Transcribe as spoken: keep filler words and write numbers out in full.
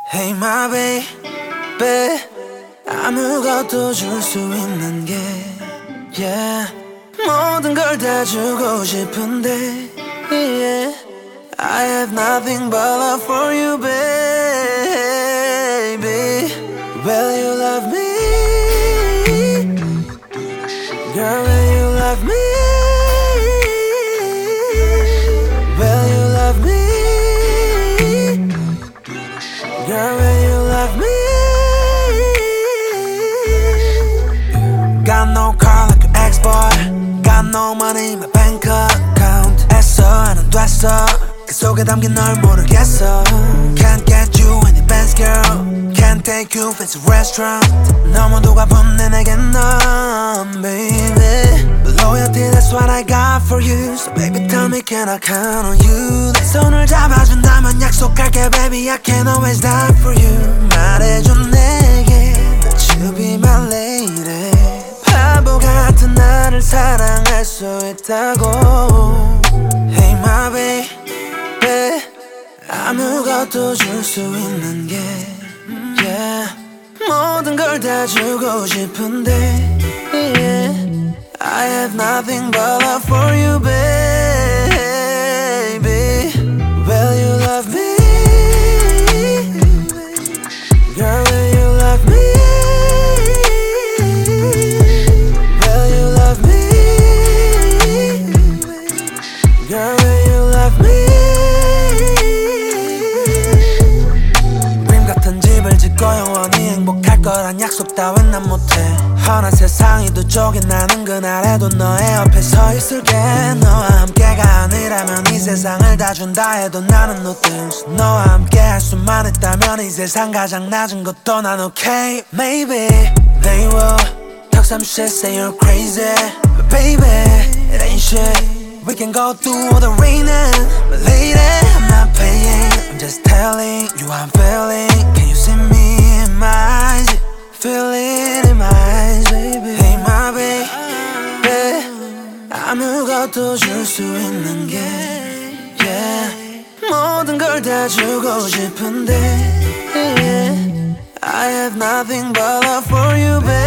Hey my baby, 아무것도 줄 수 있는 게 yeah. 모든 걸 다 주고 싶은데 yeah. I have nothing but love for you baby. Will you love me? Girl, will you love me? Will you love me? Girl, will you love me? Got no car like an ex-boy, got no money in my bank account. 애써 안 됐어, 그 속에 담긴 널 모르겠어. Can't get you any Benz girl, can't take you fancy restaurant. 너무도가 붙네 내겐 넌 baby. Loyalty, that's what I got for you. So baby tell me can I count on you? 내 손을 잡아준다면 약속할게 baby I can always die for you. 말해줘 내게 that you be my lady. 바보 같은 나를 사랑할 수 있다고. Hey my baby, 아무것도 줄 수 있는 게 yeah. 모든 걸 다 주고 싶은데 yeah. I have nothing but love for you baby. Will you love me? Girl, will you love me? Will you love me? Girl, will you love me? dream 같은 집을 짓고 영원히 행복할 거란 약속 따윈 난 못해. 허나 세상이 두 쪽이 나는 그날에도 너의 옆에 서 있을게. 너와 함께가 아니라면 이 세상을 다 준다 해도 나는 nothing. 너와 함께 할 수만 있다면 이 세상 가장 낮은 것도 난 okay. Maybe they will talk some shit, say you're crazy, but baby it ain't shit. We can go through all the rain and but lady I'm not playing. I'm just telling you how I'm feeling. Can you see me in my eyes? Feel it in my eyes, baby. Hey my baby, 아무것도 줄 수 있는 게 yeah. 모든 걸 다 주고 싶은데 yeah. I have nothing but love for you, baby.